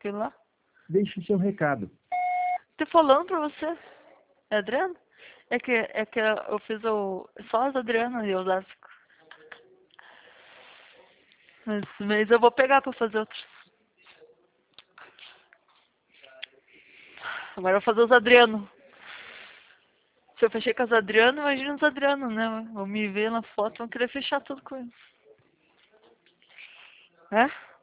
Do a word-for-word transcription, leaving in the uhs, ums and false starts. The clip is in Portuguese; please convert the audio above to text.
aquilo lá? Deixe o seu recado. Tô falando pra você. É Adriano? É que, é que eu fiz o, só as Adriano e Osasco. Mas esse mês eu vou pegar pra fazer outros. Agora eu vou fazer os Adriano. Se eu fechei com as Adriano, imagina os Adriano, né? Vão me ver na foto, vão querer fechar tudo com eles. É?